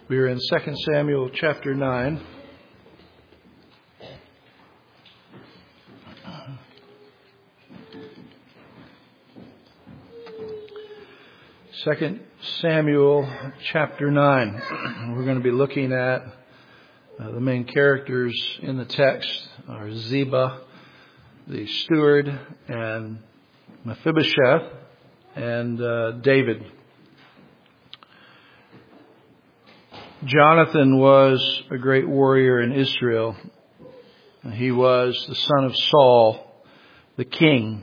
We are in 2 Samuel chapter 9. Second Samuel chapter 9. We're going to be looking at the main characters in the text are Ziba, the steward, and Mephibosheth, and David. Jonathan was a great warrior in Israel. He was the son of Saul, the king.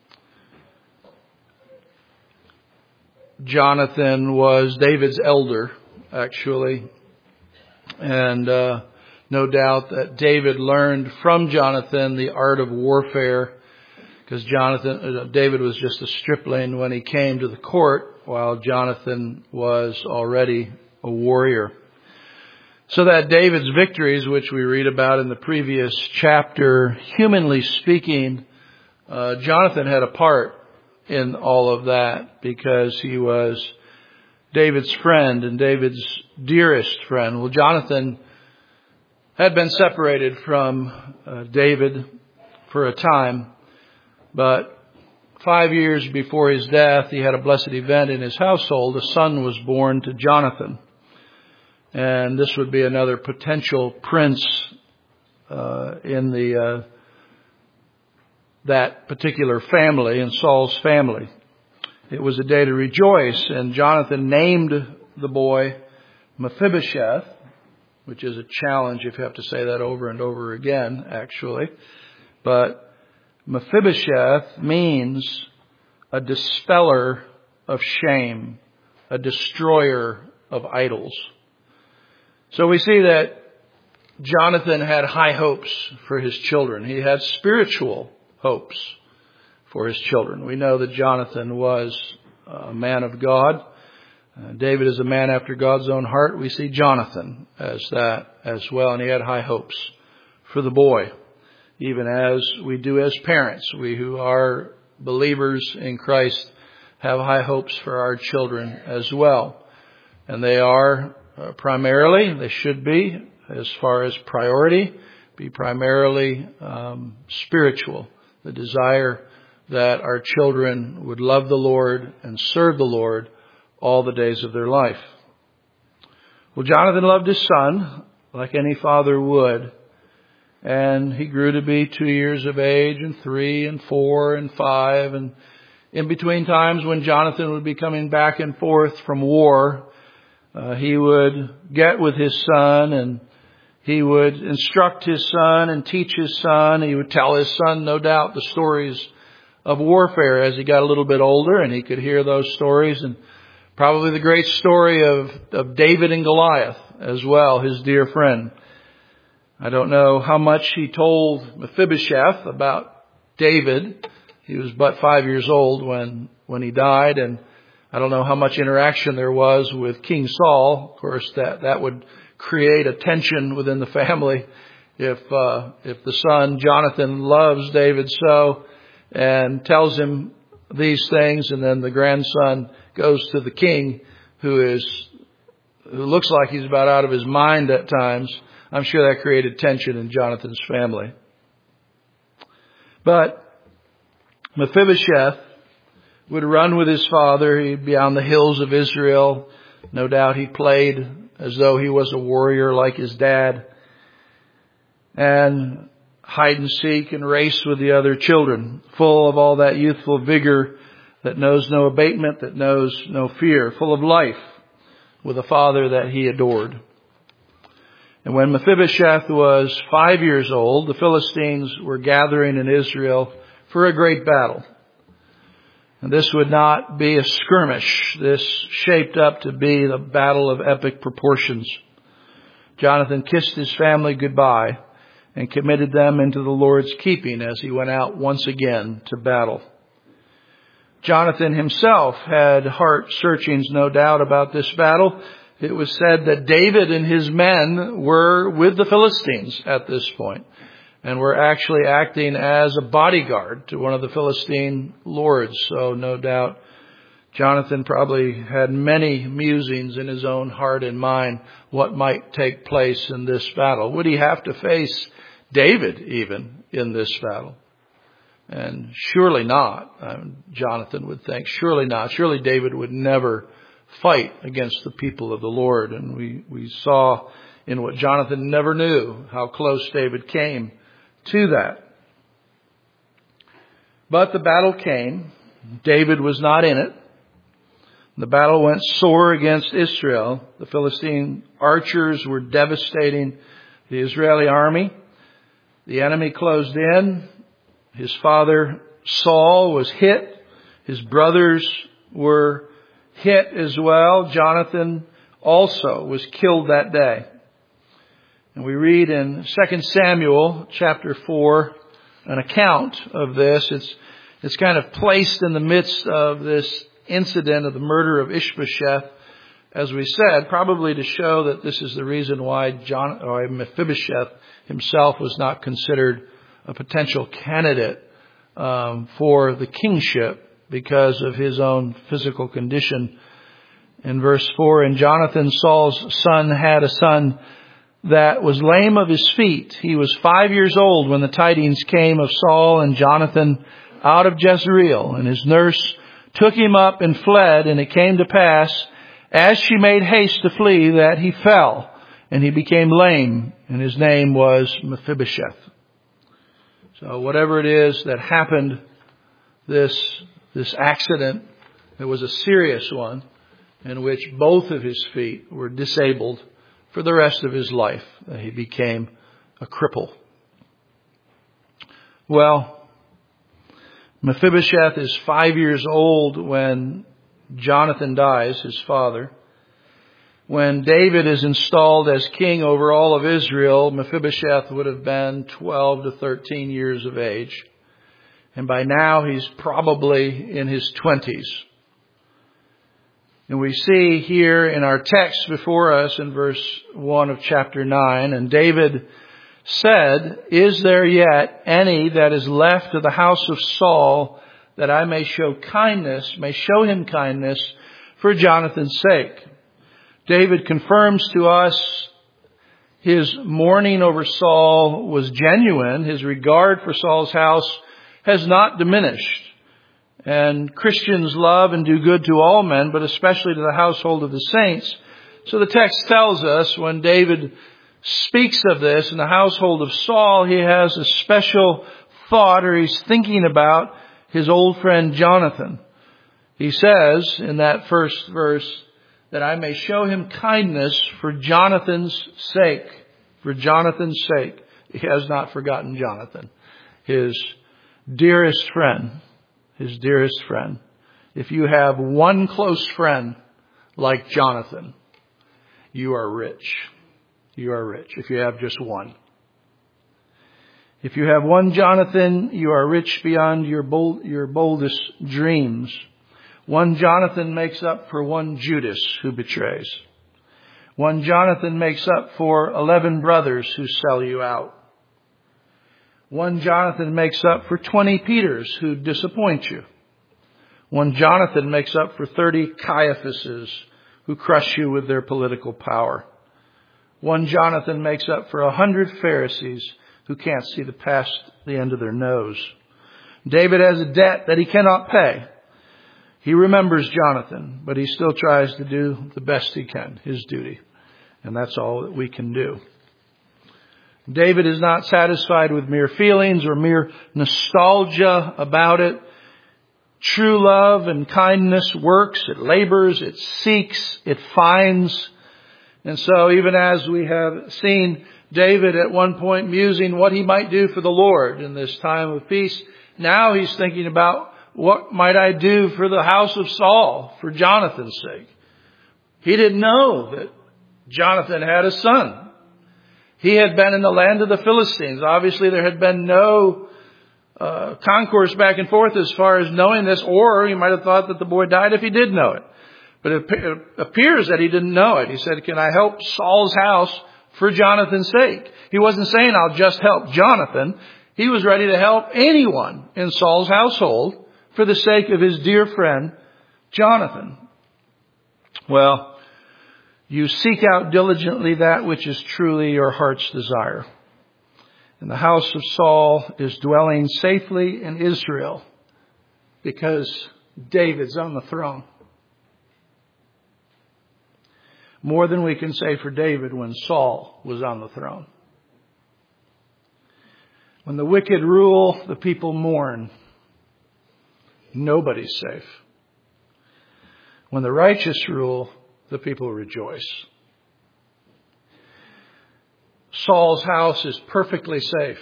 Jonathan was David's elder, actually. And no doubt that David learned from Jonathan the art of warfare, because David was just a stripling when he came to the court, while Jonathan was already a warrior. So that David's victories, which we read about in the previous chapter, humanly speaking, Jonathan had a part in all of that because he was David's friend and David's dearest friend. Well, Jonathan had been separated from David for a time, but 5 years before his death, he had a blessed event in his household. A son was born to Jonathan. And this would be another potential prince in that particular family, in Saul's family. It was a day to rejoice, and Jonathan named the boy Mephibosheth, which is a challenge if you have to say that over and over again, actually. But Mephibosheth means a dispeller of shame, a destroyer of idols. So we see that Jonathan had high hopes for his children. He had spiritual hopes for his children. We know that Jonathan was a man of God. David is a man after God's own heart. We see Jonathan as that as well. And he had high hopes for the boy, even as we do as parents. We who are believers in Christ have high hopes for our children as well. And they are primarily, they should be, as far as priority, be primarily spiritual. The desire that our children would love the Lord and serve the Lord all the days of their life. Well, Jonathan loved his son like any father would. And he grew to be 2 years of age, and 3 and 4 and 5. And in between times when Jonathan would be coming back and forth from war, he would get with his son, and he would instruct his son and teach his son. He would tell his son, no doubt, the stories of warfare as he got a little bit older, and he could hear those stories, and probably the great story of David and Goliath as well, his dear friend. I don't know how much he told Mephibosheth about David. He was but 5 years old when he died, and I don't know how much interaction there was with King Saul. Of course, that would create a tension within the family if the son Jonathan loves David so and tells him these things, and then the grandson goes to the king who looks like he's about out of his mind at times. I'm sure that created tension in Jonathan's family. But Mephibosheth would run with his father. He'd be on the hills of Israel. No doubt he played as though he was a warrior like his dad, and hide and seek and race with the other children, full of all that youthful vigor that knows no abatement, that knows no fear, full of life with a father that he adored. And when Mephibosheth was 5 years old, the Philistines were gathering in Israel for a great battle. And this would not be a skirmish. This shaped up to be the battle of epic proportions. Jonathan kissed his family goodbye and committed them into the Lord's keeping as he went out once again to battle. Jonathan himself had heart searchings, no doubt, about this battle. It was said that David and his men were with the Philistines at this point, and were actually acting as a bodyguard to one of the Philistine lords. So no doubt Jonathan probably had many musings in his own heart and mind what might take place in this battle. Would he have to face David even in this battle? And surely not. Jonathan would think, surely not. Surely David would never fight against the people of the Lord. And we saw in what Jonathan never knew how close David came to that. But the battle came. David was not in it. The battle went sore against Israel. The Philistine archers were devastating the Israeli army. The enemy closed in. His father Saul was hit. His brothers were hit as well. Jonathan also was killed that day. And we read in 2 Samuel chapter 4 an account of this. It's kind of placed in the midst of this incident of the murder of Ishbosheth, as we said, probably to show that this is the reason why Mephibosheth himself was not considered a potential candidate for the kingship because of his own physical condition. In verse 4, and Jonathan, Saul's son, had a son that was lame of his feet. He was 5 years old when the tidings came of Saul and Jonathan out of Jezreel, and his nurse took him up and fled, and it came to pass, as she made haste to flee, that he fell, and he became lame, and his name was Mephibosheth. So whatever it is that happened, this accident, it was a serious one, in which both of his feet were disabled for the rest of his life. He became a cripple. Well, Mephibosheth is 5 years old when Jonathan dies, his father. When David is installed as king over all of Israel, Mephibosheth would have been 12 to 13 years of age. And by now he's probably in his 20s. And we see here in our text before us in verse 1 of chapter 9, and David said, is there yet any that is left of the house of Saul that I may show him kindness for Jonathan's sake? David confirms to us his mourning over Saul was genuine. His regard for Saul's house has not diminished. And Christians love and do good to all men, but especially to the household of the saints. So the text tells us when David speaks of this in the household of Saul, he has a special thought, or he's thinking about his old friend Jonathan. He says in that first verse that I may show him kindness for Jonathan's sake. For Jonathan's sake. He has not forgotten Jonathan, his dearest friend. His dearest friend. If you have one close friend like Jonathan, you are rich. You are rich if you have just one. If you have one Jonathan, you are rich beyond your boldest dreams. One Jonathan makes up for one Judas who betrays. One Jonathan makes up for 11 brothers who sell you out. One Jonathan makes up for 20 Peters who disappoint you. One Jonathan makes up for 30 Caiaphases who crush you with their political power. One Jonathan makes up for 100 Pharisees who can't see past the end of their nose. David has a debt that he cannot pay. He remembers Jonathan, but he still tries to do the best he can, his duty. And that's all that we can do. David is not satisfied with mere feelings or mere nostalgia about it. True love and kindness works. It labors. It seeks. It finds. And so even as we have seen David at one point musing what he might do for the Lord in this time of peace, now he's thinking about what might I do for the house of Saul for Jonathan's sake. He didn't know that Jonathan had a son. He had been in the land of the Philistines. Obviously, there had been no concourse back and forth as far as knowing this, or he might have thought that the boy died if he did know it. But it appears that he didn't know it. He said, can I help Saul's house for Jonathan's sake? He wasn't saying, I'll just help Jonathan. He was ready to help anyone in Saul's household for the sake of his dear friend, Jonathan. Well, you seek out diligently that which is truly your heart's desire. And the house of Saul is dwelling safely in Israel because David's on the throne. More than we can say for David when Saul was on the throne. When the wicked rule, the people mourn. Nobody's safe. When the righteous rule, the people rejoice. Saul's house is perfectly safe.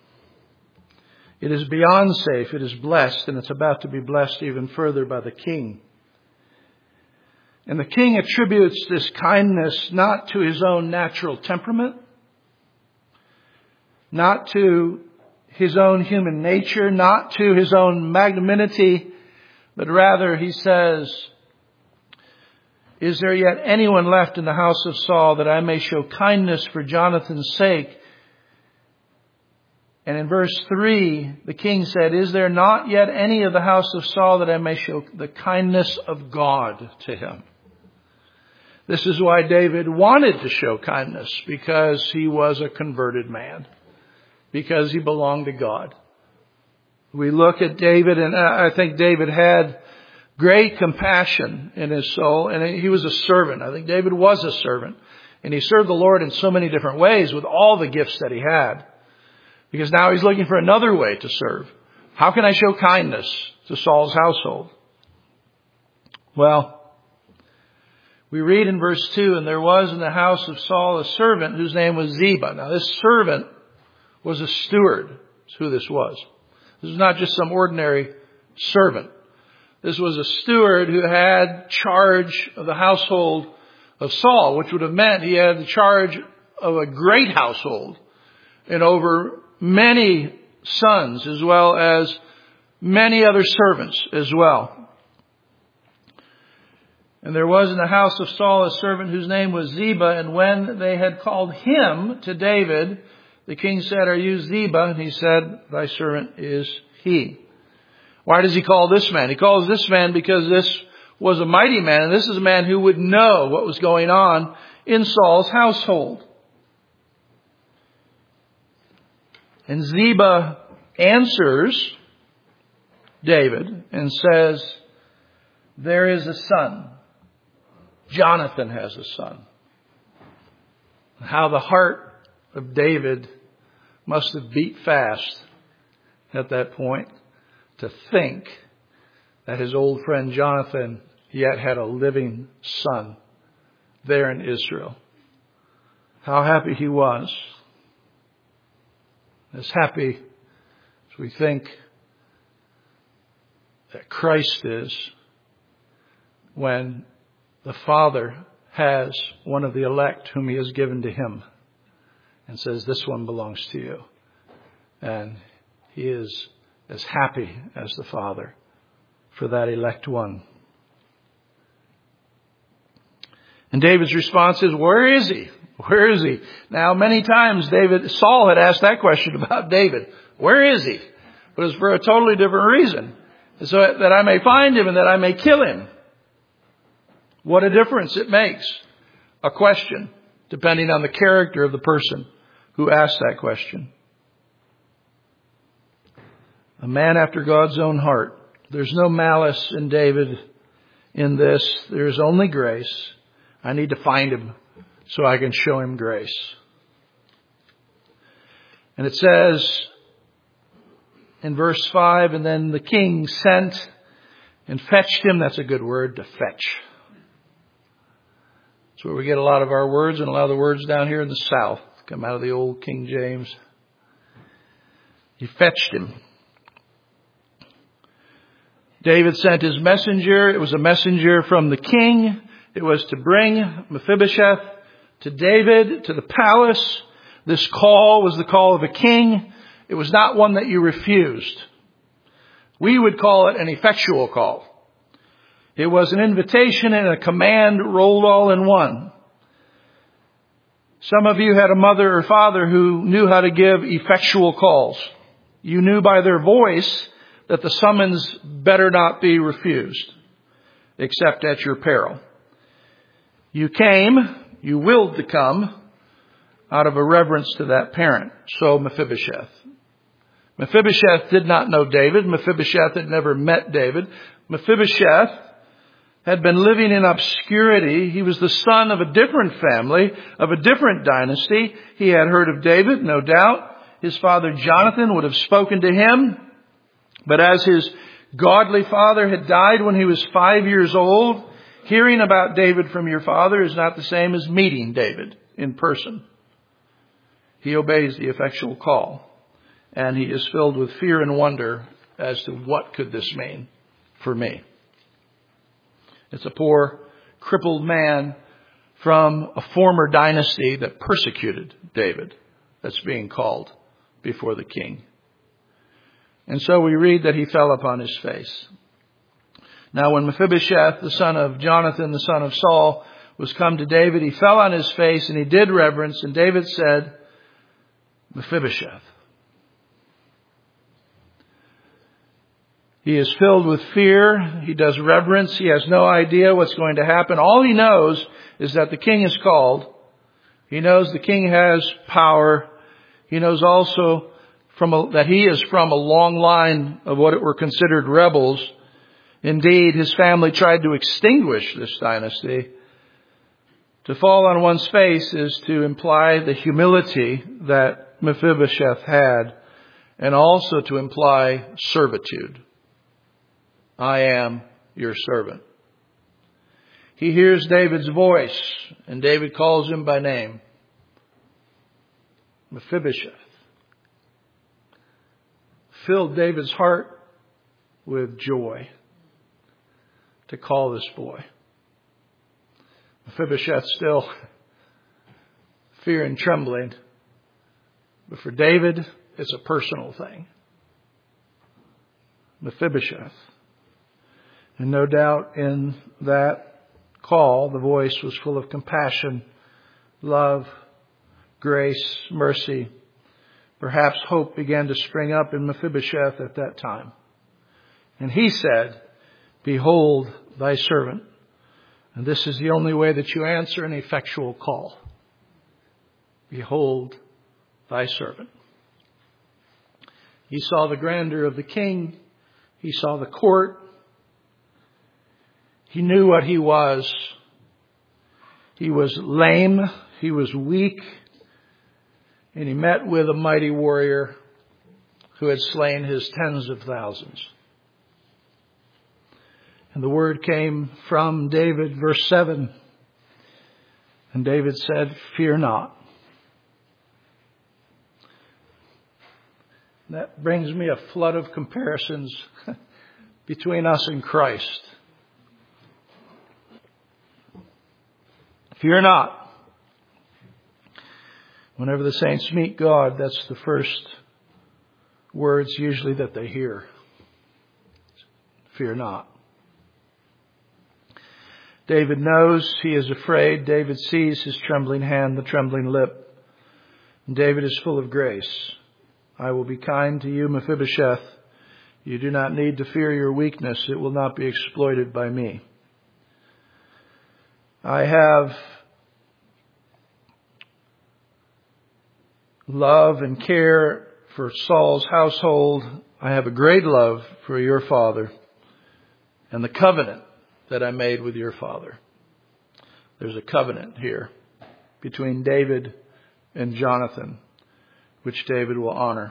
It is beyond safe. It is blessed, and it's about to be blessed even further by the king. And the king attributes this kindness not to his own natural temperament, not to his own human nature, not to his own magnanimity, but rather he says, "Is there yet anyone left in the house of Saul that I may show kindness for Jonathan's sake?" And in verse 3, the king said, "Is there not yet any of the house of Saul that I may show the kindness of God to him?" This is why David wanted to show kindness, because he was a converted man, because he belonged to God. We look at David, and I think David had great compassion in his soul, and he was a servant. I think David was a servant, and he served the Lord in so many different ways with all the gifts that he had, because now he's looking for another way to serve. How can I show kindness to Saul's household? Well, we read in verse 2, "And there was in the house of Saul a servant whose name was Ziba." Now this servant was a steward. That's who this was. This was not just some ordinary servant. This was a steward who had charge of the household of Saul, which would have meant he had the charge of a great household and over many sons as well as many other servants as well. "And there was in the house of Saul a servant whose name was Ziba, and when they had called him to David, the king said, 'Are you Ziba?' And he said, 'Thy servant is he.'" Why does he call this man? He calls this man because this was a mighty man, and this is a man who would know what was going on in Saul's household. And Ziba answers David and says, "There is a son. Jonathan has a son." How the heart of David must have beat fast at that point to think that his old friend Jonathan yet had a living son there in Israel. How happy he was. As happy as we think that Christ is when the Father has one of the elect whom he has given to him and says, "This one belongs to you." And he is as happy as the Father for that elect one. And David's response is, "Where is he? Where is he?" Now, many times Saul had asked that question about David. Where is he? But it's for a totally different reason. So that I may find him and that I may kill him. What a difference it makes. A question, depending on the character of the person who asked that question. A man after God's own heart. There's no malice in David in this. There's only grace. I need to find him so I can show him grace. And it says in verse 5, "And then the king sent and fetched him." That's a good word, to fetch. That's where we get a lot of our words, and a lot of the words down here in the South come out of the old King James. He fetched him. David sent his messenger. It was a messenger from the king. It was to bring Mephibosheth to David, to the palace. This call was the call of a king. It was not one that you refused. We would call it an effectual call. It was an invitation and a command rolled all in one. Some of you had a mother or father who knew how to give effectual calls. You knew by their voice that the summons better not be refused. except at your peril. You willed to come out of a reverence to that parent. So Mephibosheth. Mephibosheth did not know David. Mephibosheth had never met David. Mephibosheth had been living in obscurity. He was the son of a different family, of a different dynasty. He had heard of David, no doubt. His father Jonathan would have spoken to him. But as his godly father had died when he was 5 years old, hearing about David from your father is not the same as meeting David in person. He obeys the effectual call. And he is filled with fear and wonder as to what could this mean for me. It's a poor, crippled man from a former dynasty that persecuted David that's being called before the king. And so we read that he fell upon his face. Now when Mephibosheth, the son of Jonathan, the son of Saul, was come to David, he fell on his face and he did reverence. And David said, Mephibosheth. He is filled with fear. He does reverence. He has no idea what's going to happen. All he knows is that the king is called. He knows the king has power. He knows also that he is from a long line of what were considered rebels. Indeed, his family tried to extinguish this dynasty. To fall on one's face is to imply the humility that Mephibosheth had, and also to imply servitude. I am your servant. He hears David's voice, and David calls him by name. Mephibosheth. Filled David's heart with joy to call this boy. Mephibosheth still fear and trembling. But for David, it's a personal thing. Mephibosheth. And no doubt in that call, the voice was full of compassion, love, grace, mercy. Perhaps hope began to spring up in Mephibosheth at that time. And he said, Behold thy servant. And this is the only way that you answer an effectual call. Behold thy servant. He saw the grandeur of the king. He saw the court. He knew what he was. He was lame. He was weak. And he met with a mighty warrior who had slain his tens of thousands. And the word came from David, verse 7. And David said, Fear not. That brings me a flood of comparisons between us and Christ. Fear not. Whenever the saints meet God, that's the first words usually that they hear. Fear not. David knows he is afraid. David sees his trembling hand, the trembling lip. And David is full of grace. I will be kind to you, Mephibosheth. You do not need to fear your weakness. It will not be exploited by me. I have love and care for Saul's household. I have a great love for your father and the covenant that I made with your father. There's a covenant here between David and Jonathan, which David will honor.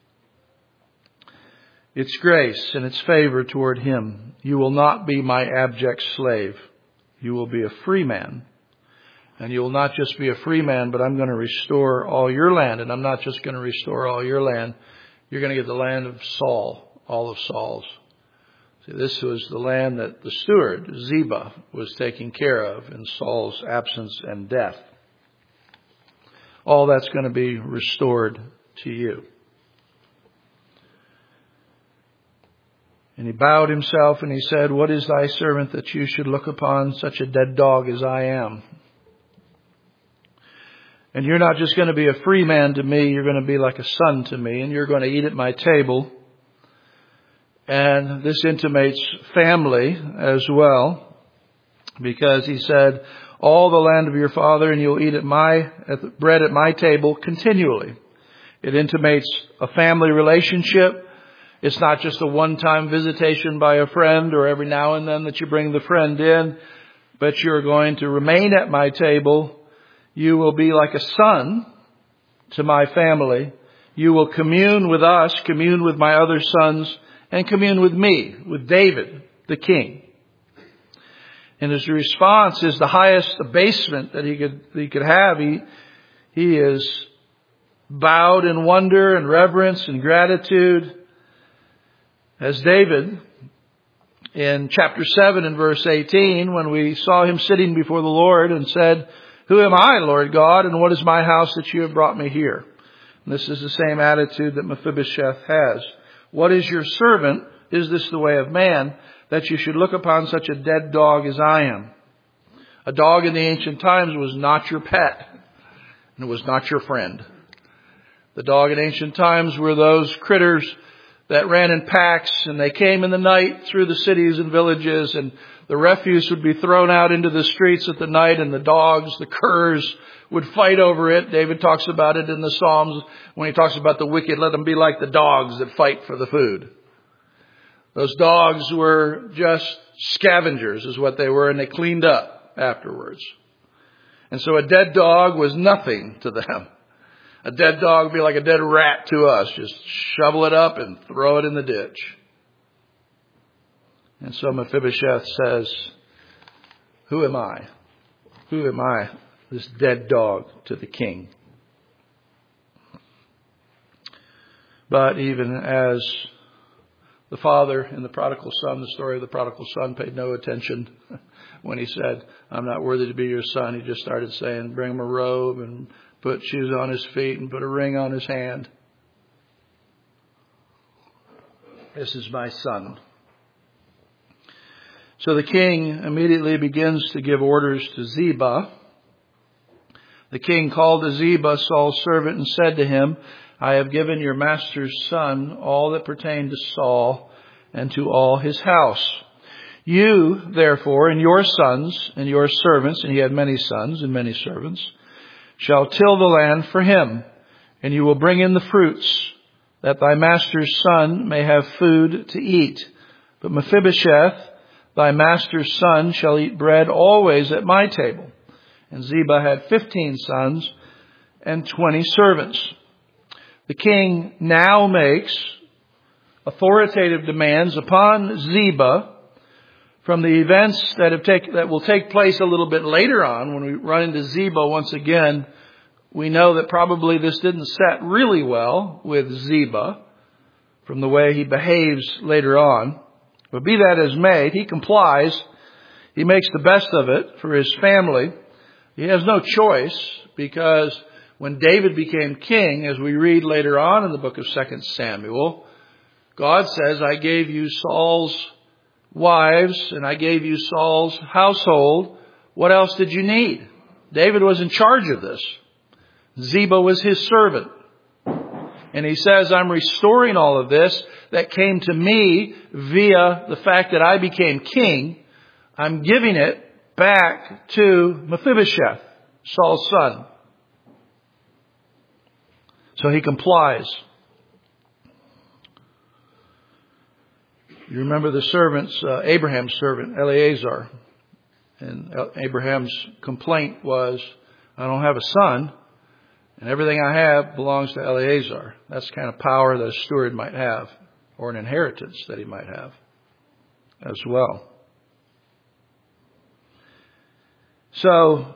It's grace and it's favor toward him. You will not be my abject slave. You will be a free man. And you will not just be a free man, but I'm going to restore all your land. And I'm not just going to restore all your land. You're going to get the land of Saul, all of Saul's. See, this was the land that the steward, Ziba, was taking care of in Saul's absence and death. All that's going to be restored to you. And he bowed himself and he said, What is thy servant that you should look upon such a dead dog as I am? And you're not just going to be a free man to me, you're going to be like a son to me, and you're going to eat at my table. And this intimates family as well. because he said, all the land of your father, and you'll eat bread at my table continually. It intimates a family relationship. It's not just a one-time visitation by a friend or every now and then that you bring the friend in, but you're going to remain at my table. You will be like a son to my family. You will commune with us, commune with my other sons, and commune with me, with David, the king. And his response is the highest abasement that he could have. He is bowed in wonder and reverence and gratitude as David in chapter 7 and verse 18, when we saw him sitting before the Lord and said, who am I, Lord God, and what is my house that you have brought me here? And this is the same attitude that Mephibosheth has. What is your servant? Is this the way of man, that you should look upon such a dead dog as I am? A dog in the ancient times was not your pet, and it was not your friend. The dog in ancient times were those critters that ran in packs, and they came in the night through the cities and villages, and the refuse would be thrown out into the streets at the night, and the dogs, the curs, would fight over it. David talks about it in the Psalms when he talks about the wicked. Let them be like the dogs that fight for the food. Those dogs were just scavengers is what they were, and they cleaned up afterwards. And so a dead dog was nothing to them. A dead dog would be like a dead rat to us. Just shovel it up and throw it in the ditch. And so Mephibosheth says, who am I? Who am I, this dead dog, to the king? But even as the father in the prodigal son, the story of the prodigal son, paid no attention when he said, I'm not worthy to be your son. He just started saying, bring him a robe and put shoes on his feet and put a ring on his hand. This is my son. So the king immediately begins to give orders to Ziba. The king called to Ziba, Saul's servant, and said to him, I have given your master's son all that pertained to Saul and to all his house. You, therefore, and your sons and your servants, and he had many sons and many servants, shall till the land for him, and you will bring in the fruits, that thy master's son may have food to eat. But Mephibosheth, thy master's son, shall eat bread always at my table. And Ziba had 15 sons and 20 servants. The king now makes authoritative demands upon Ziba from the events that will take place a little bit later on. When we run into Ziba once again, we know that probably this didn't set really well with Ziba from the way he behaves later on. But be that as may, he complies. He makes the best of it for his family. He has no choice, because when David became king, as we read later on in the book of 2 Samuel, God says, I gave you Saul's wives and I gave you Saul's household. What else did you need? David was in charge of this. Ziba was his servant. And he says, I'm restoring all of this that came to me via the fact that I became king. I'm giving it back to Mephibosheth, Saul's son. So he complies. You remember the servants, Abraham's servant, Eleazar. And Abraham's complaint was, I don't have a son, and everything I have belongs to Eleazar. That's the kind of power that a steward might have, or an inheritance that he might have as well. So,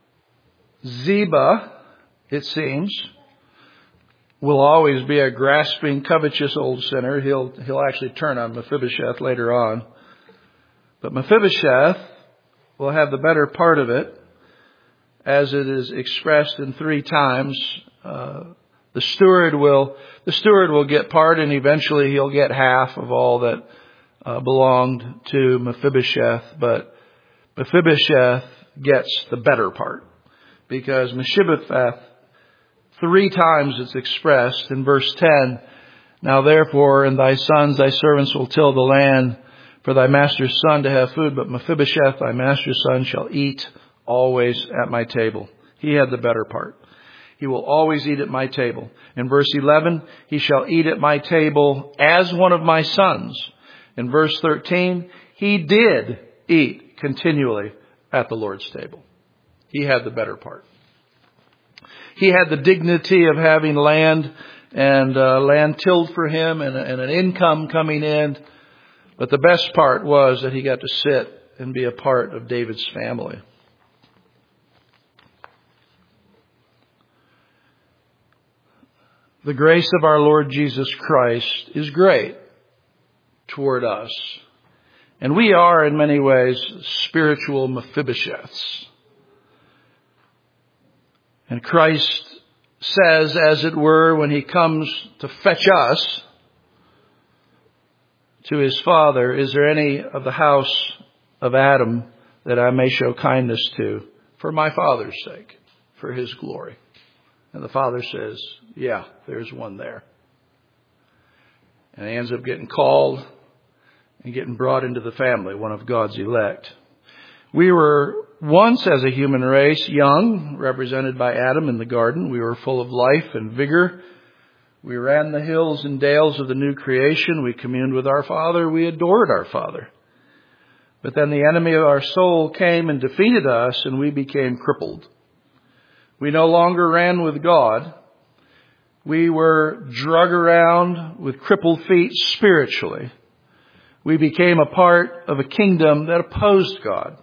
Ziba, it seems, will always be a grasping, covetous old sinner. He'll actually turn on Mephibosheth later on. But Mephibosheth will have the better part of it, as it is expressed in 3 times. The steward will get part, and eventually he'll get half of all that belonged to Mephibosheth. But Mephibosheth gets the better part, because Mephibosheth, 3 times it's expressed in verse 10. Now therefore, and thy sons, thy servants will till the land for thy master's son to have food, but Mephibosheth, thy master's son, shall eat always at my table. He had the better part. He will always eat at my table. In verse 11, he shall eat at my table as one of my sons. In verse 13, he did eat continually at the Lord's table. He had the better part. He had the dignity of having land and land tilled for him and an income coming in. But the best part was that he got to sit and be a part of David's family. The grace of our Lord Jesus Christ is great toward us. And we are, in many ways, spiritual Mephibosheths. And Christ says, as it were, when he comes to fetch us to his Father, is there any of the house of Adam that I may show kindness to for my Father's sake, for his glory? And the Father says, yeah, there's one there. And he ends up getting called and getting brought into the family, one of God's elect. We were once, as a human race, young, represented by Adam in the garden. We were full of life and vigor. We ran the hills and dales of the new creation. We communed with our Father. We adored our Father. But then the enemy of our soul came and defeated us, and we became crippled. We no longer ran with God. We were drug around with crippled feet spiritually. We became a part of a kingdom that opposed God.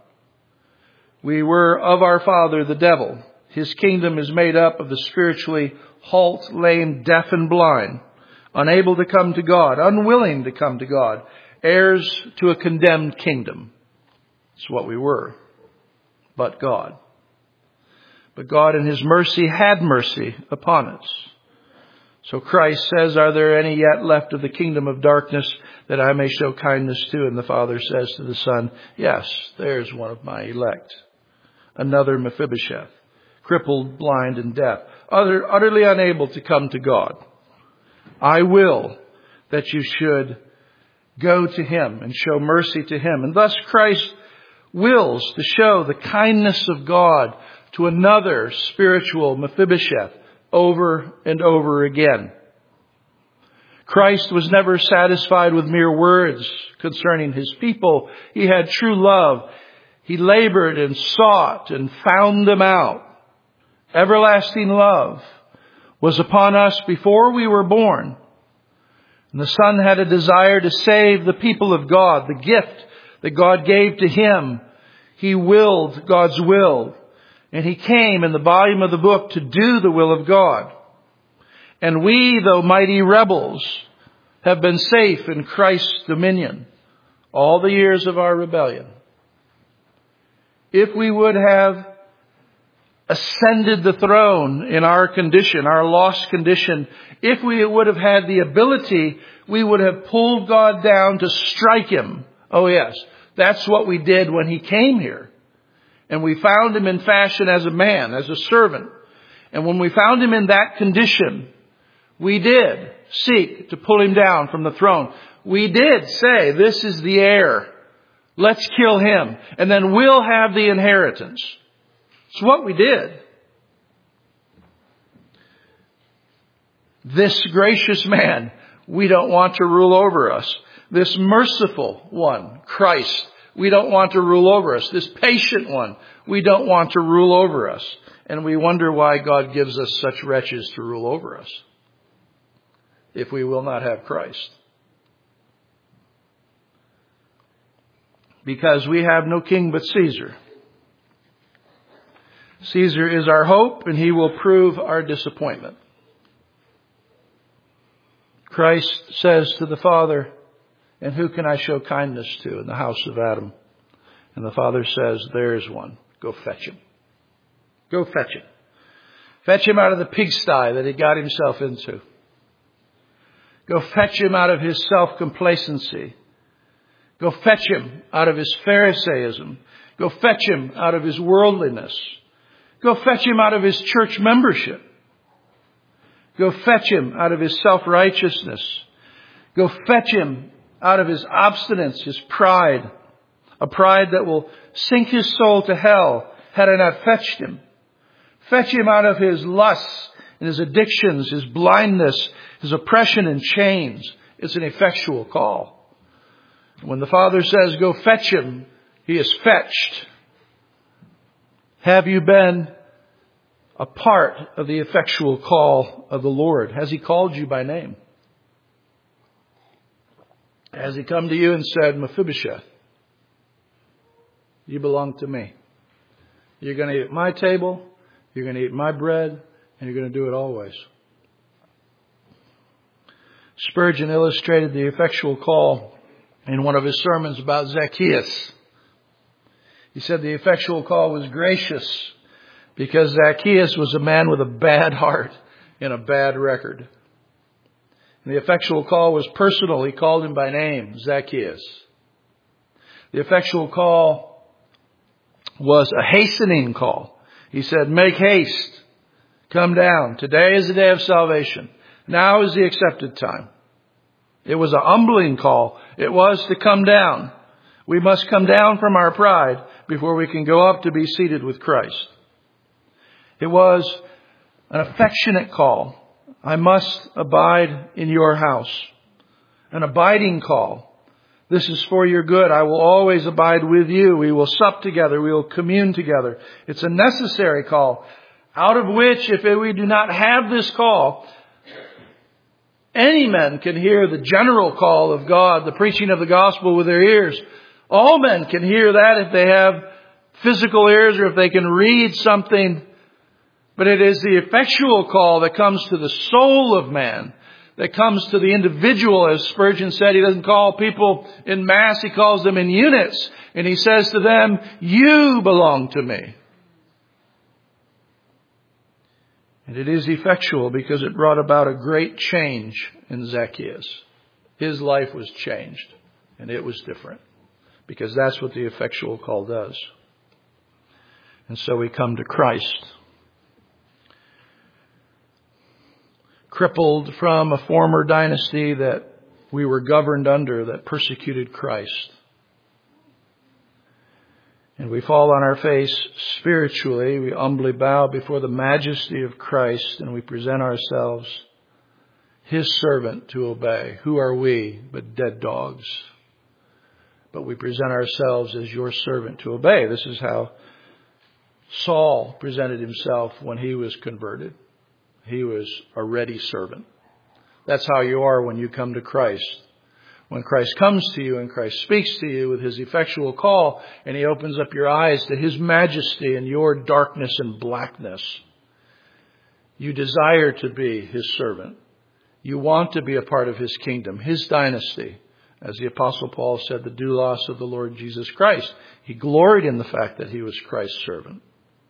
We were of our father, the devil. His kingdom is made up of the spiritually halt, lame, deaf, and blind, unable to come to God, unwilling to come to God, heirs to a condemned kingdom. That's what we were. But God. But God in his mercy had mercy upon us. So Christ says, are there any yet left of the kingdom of darkness that I may show kindness to? And the Father says to the Son, yes, there's one of my elect. Another Mephibosheth, crippled, blind, and deaf, utterly unable to come to God. I will that you should go to him and show mercy to him. And thus Christ wills to show the kindness of God to another spiritual Mephibosheth over and over again. Christ was never satisfied with mere words concerning his people. He had true love. He labored and sought and found them out. Everlasting love was upon us before we were born. And the Son had a desire to save the people of God, the gift that God gave to him. He willed God's will. And he came in the volume of the book to do the will of God. And we, though mighty rebels, have been safe in Christ's dominion all the years of our rebellion. If we would have ascended the throne in our condition, our lost condition, if we would have had the ability, we would have pulled God down to strike him. Oh yes, that's what we did when he came here. And we found him in fashion as a man, as a servant. And when we found him in that condition, we did seek to pull him down from the throne. We did say, this is the heir. Let's kill him. And then we'll have the inheritance. It's what we did. This gracious man, we don't want to rule over us. This merciful one, Christ, we don't want to rule over us. This patient one, we don't want to rule over us. And we wonder why God gives us such wretches to rule over us if we will not have Christ. Because we have no king but Caesar. Caesar is our hope, and he will prove our disappointment. Christ says to the Father, and who can I show kindness to in the house of Adam? And the Father says, there's one. Go fetch him. Go fetch him. Fetch him out of the pigsty that he got himself into. Go fetch him out of his self-complacency. Go fetch him out of his Pharisaism. Go fetch him out of his worldliness. Go fetch him out of his church membership. Go fetch him out of his self-righteousness. Go fetch him out of his obstinance, his pride, a pride that will sink his soul to hell had I not fetched him. Fetch him out of his lusts and his addictions, his blindness, his oppression and chains. It's an effectual call. When the Father says, go fetch him, he is fetched. Have you been a part of the effectual call of the Lord? Has he called you by name? Has he come to you and said, Mephibosheth, you belong to me. You're going to eat at my table, you're going to eat my bread, and you're going to do it always. Spurgeon illustrated the effectual call in one of his sermons about Zacchaeus. He said the effectual call was gracious because Zacchaeus was a man with a bad heart and a bad record. And the effectual call was personal. He called him by name, Zacchaeus. The effectual call was a hastening call. He said, make haste. Come down. Today is the day of salvation. Now is the accepted time. It was a humbling call. It was to come down. We must come down from our pride before we can go up to be seated with Christ. It was an affectionate call. I must abide in your house. An abiding call. This is for your good. I will always abide with you. We will sup together. We will commune together. It's a necessary call, out of which, if we do not have this call, any men can hear the general call of God, the preaching of the gospel with their ears. All men can hear that if they have physical ears or if they can read something. But it is the effectual call that comes to the soul of man, that comes to the individual. As Spurgeon said, he doesn't call people in mass, he calls them in units. And he says to them, you belong to me. And it is effectual because it brought about a great change in Zacchaeus. His life was changed, and it was different, because that's what the effectual call does. And so we come to Christ. Crippled from a former dynasty that we were governed under, that persecuted Christ. And we fall on our face spiritually. We humbly bow before the majesty of Christ, and we present ourselves his servant to obey. Who are we but dead dogs? But we present ourselves as your servant to obey. This is how Saul presented himself when he was converted. He was a ready servant. That's how you are when you come to Christ. When Christ comes to you and Christ speaks to you with his effectual call, and he opens up your eyes to his majesty and your darkness and blackness, you desire to be his servant. You want to be a part of his kingdom, his dynasty. As the Apostle Paul said, the doulos of the Lord Jesus Christ. He gloried in the fact that he was Christ's servant.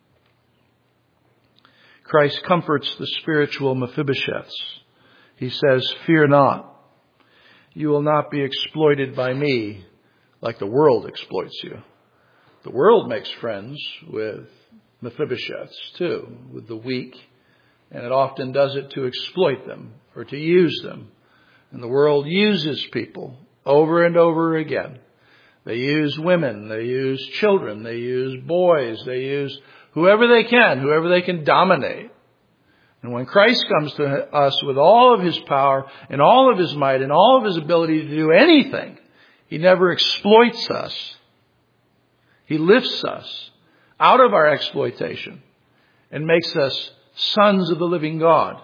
Christ comforts the spiritual Mephibosheths. He says, fear not. You will not be exploited by me like the world exploits you. The world makes friends with Mephibosheths too, with the weak. And it often does it to exploit them or to use them. And the world uses people over and over again. They use women, they use children, they use boys, they use whoever they can dominate. And when Christ comes to us with all of his power and all of his might and all of his ability to do anything, he never exploits us. He lifts us out of our exploitation and makes us sons of the living God.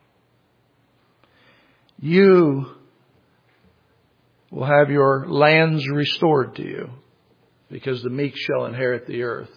You will have your lands restored to you, because the meek shall inherit the earth.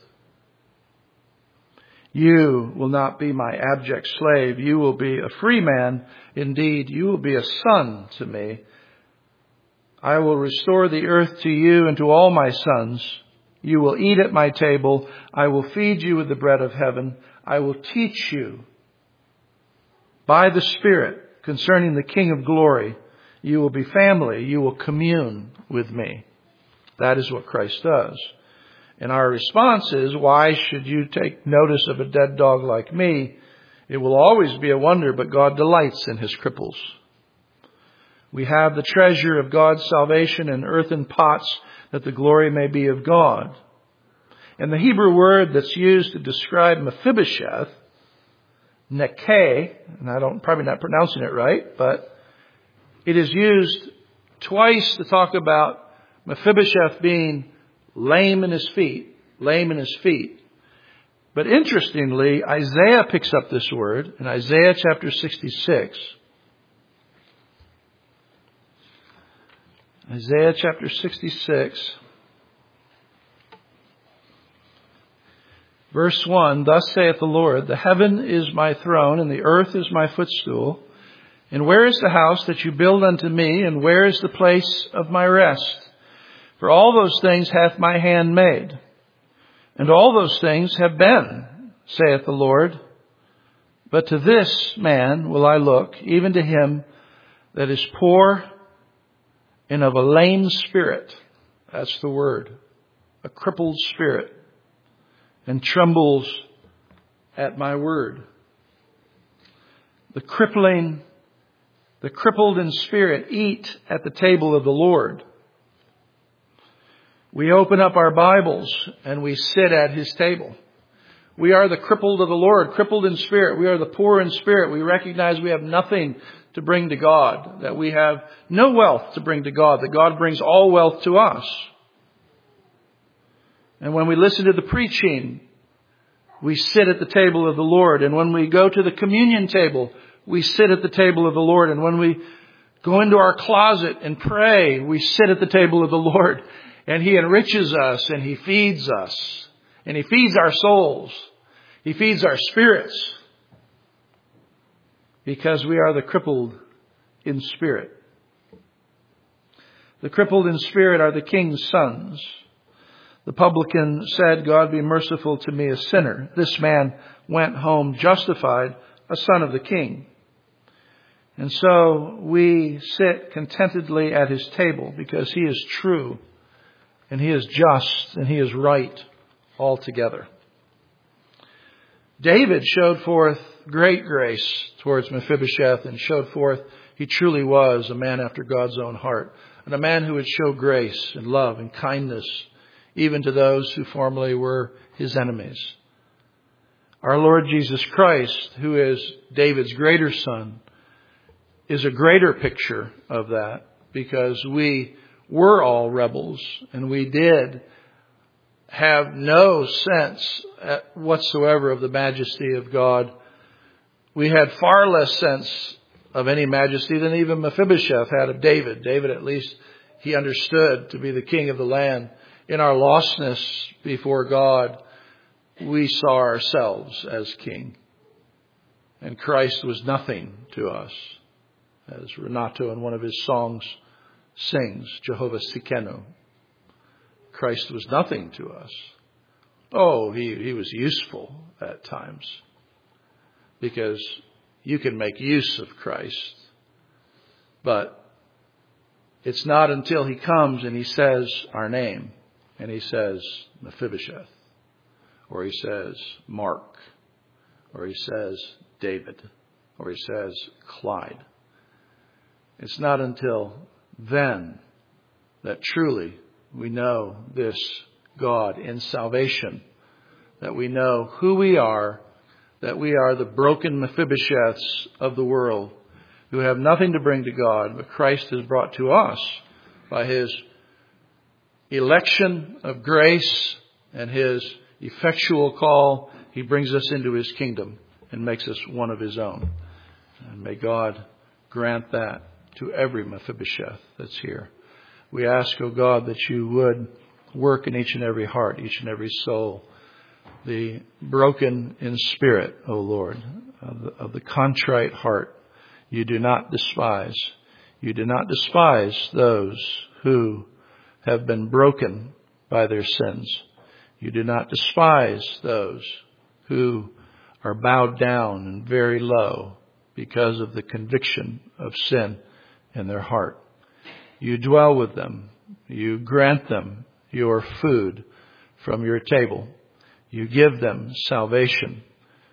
You will not be my abject slave. You will be a free man. Indeed, you will be a son to me. I will restore the earth to you and to all my sons. You will eat at my table. I will feed you with the bread of heaven. I will teach you by the Spirit concerning the King of glory. You will be family. You will commune with me. That is what Christ does. And our response is, why should you take notice of a dead dog like me? It will always be a wonder, but God delights in his cripples. We have the treasure of God's salvation in earthen pots, that the glory may be of God. And the Hebrew word that's used to describe Mephibosheth, nekeh, and probably not pronouncing it right, but it is used twice to talk about Mephibosheth being lame in his feet. But interestingly, Isaiah picks up this word in Isaiah chapter 66. Isaiah chapter 66, verse 1, "Thus saith the Lord, the heaven is my throne, and the earth is my footstool. And where is the house that you build unto me, and where is the place of my rest? For all those things hath my hand made, and all those things have been, saith the Lord. But to this man will I look, even to him that is poor and of a lame spirit," that's the word, "a crippled spirit, and trembles at my word." The crippled in spirit eat at the table of the Lord. We open up our Bibles and we sit at His table. We are the crippled of the Lord, crippled in spirit. We are the poor in spirit. We recognize we have nothing to bring to God, that we have no wealth to bring to God, that God brings all wealth to us. And when we listen to the preaching, we sit at the table of the Lord. And when we go to the communion table, we sit at the table of the Lord. And when we go into our closet and pray, we sit at the table of the Lord. And He enriches us and He feeds us. And He feeds our souls. He feeds our spirits. Because we are the crippled in spirit. The crippled in spirit are the king's sons. The publican said, "God be merciful to me, a sinner." This man went home justified, a son of the king. And so we sit contentedly at His table because He is true and He is just and He is right altogether. David showed forth great grace towards Mephibosheth and showed forth he truly was a man after God's own heart, and a man who would show grace and love and kindness even to those who formerly were his enemies. Our Lord Jesus Christ, who is David's greater son, is a greater picture of that, because we were all rebels and we did have no sense whatsoever of the majesty of God. We had far less sense of any majesty than even Mephibosheth had of David. David, at least, he understood to be the king of the land. In our lostness before God, we saw ourselves as king. And Christ was nothing to us. As Renato in one of his songs sings, Jehovah Tsidkenu. Christ was nothing to us. Oh, he was useful at times. Because you can make use of Christ. But it's not until He comes and He says our name. And He says Mephibosheth. Or He says Mark. Or He says David. Or He says Clyde. It's not until then that truly we know this God in salvation. That we know who we are. That we are the broken Mephibosheths of the world who have nothing to bring to God, but Christ has brought to us by His election of grace and His effectual call. He brings us into His kingdom and makes us one of His own. And may God grant that to every Mephibosheth that's here. We ask, O God, that You would work in each and every heart, each and every soul, the broken in spirit, O Lord, of the contrite heart. You do not despise. You do not despise those who have been broken by their sins. You do not despise those who are bowed down and very low because of the conviction of sin in their heart. You dwell with them. You grant them your food from your table. You give them salvation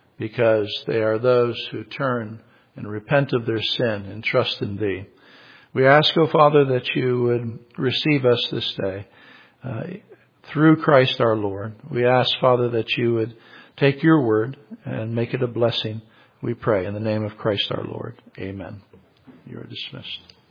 because they are those who turn and repent of their sin and trust in Thee. We ask, O Father, that you would receive us this day through Christ our Lord. We ask, Father, that you would take your word and make it a blessing, we pray. In the name of Christ our Lord. Amen. You are dismissed.